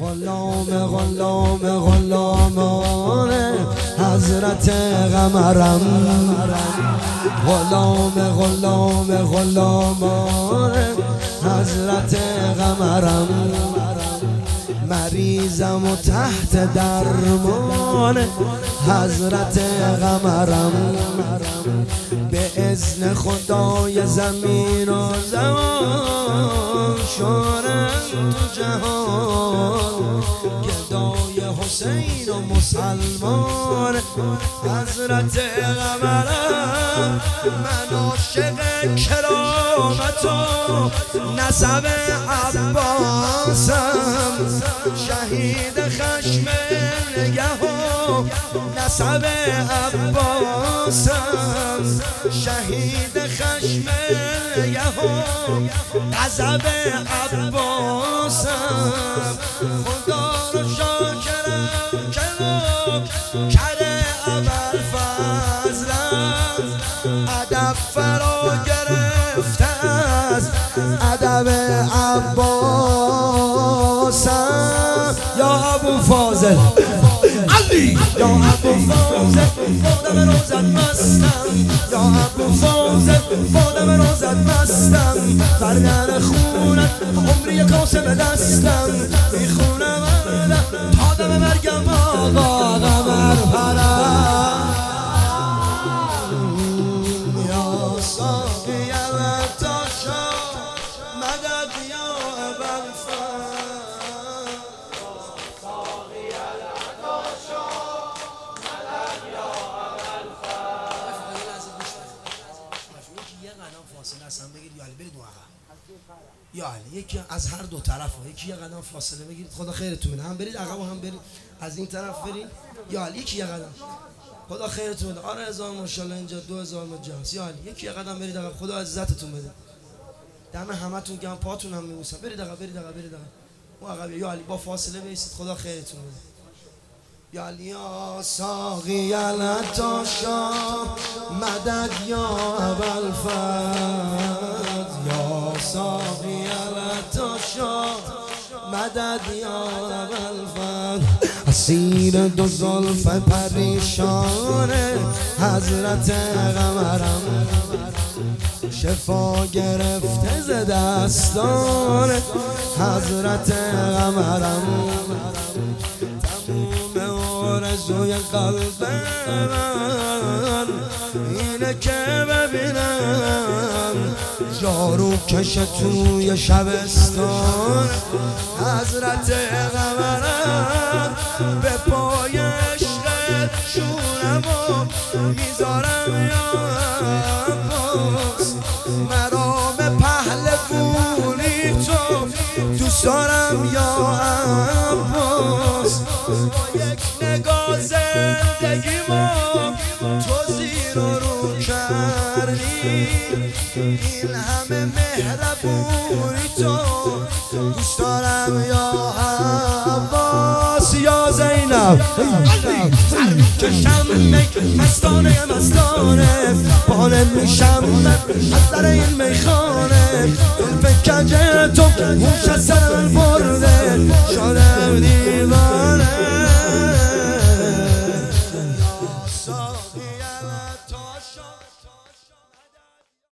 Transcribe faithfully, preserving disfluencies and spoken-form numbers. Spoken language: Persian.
غلام غلام غلامان حضرت قمرم، غلام غلام غلامان حضرت قمرم، مریضم و تحت درمان حضرت قمرم، به اذن خدای زمین و زمان شورم تو جهان، گدای حسین و مسلمان حضرت قمرم، من عاشق کرامت و نسب عباسم، شهید خشم نگه و نسب عباسم، شهید خشم نگه و غضب عباسم، خدا رو شاکرم که کره ابوالفضلم، ادب فرا گرفته از ادب عباسم. یا ابوالفاضل علی، یا ابوالفاضل بادم روزت مستم، یا ابوالفاضل بادم روزت مستم، بر در خونت عمری کاسه به دستم، میخونم تا دم مرگم آقا قمر پرم. یا ساقی العطاشا مدد یا ابوالفضل، فاصله اصلا بگیرید یا علی برید اون عقب، یا علی یکی از هر دو طرف ها یکی یه قدم فاصله بگیرید، خدا خیرتون بده، هم برید عقب و هم برید از این طرف برید، یا علی یکی یه قدم، خدا خیرتون بده. آره هزار ماشاءالله اینجا دو هزار مجاز، یا علی یکی یه قدم برید عقب، خدا عزتتون بده، دم همتون گرم، پاتون هم میبوسم، برید عقب برید عقب برید عقب اون عقب، یا علی با فاصله بیستید، خدا خیرتون بده. یا علی یا ساقی العطاشا مدد یا ابوالفضل، یا ساقی العطاشا مدد یا ابوالفضل، اسیر دو زلف پریشان حضرت قمرم، شفا گرفته ز دستان حضرت قمرم، آرزوی قلب من اینه که ببینم جارو کش توی شبستان حضرت قمرم، به پای عشقت شونم و میذارم یا عباس، مرام پهلوانی تو دوست دارم یا عباس، نگاه زندگیمو تو زیر و رو کردی، این همه مهربونی تو دوست دارم یا عباس. یا زینب سر میکشم مستانه مستانه، بانه میشم از در این میخانه، دل فکر تو موش از سر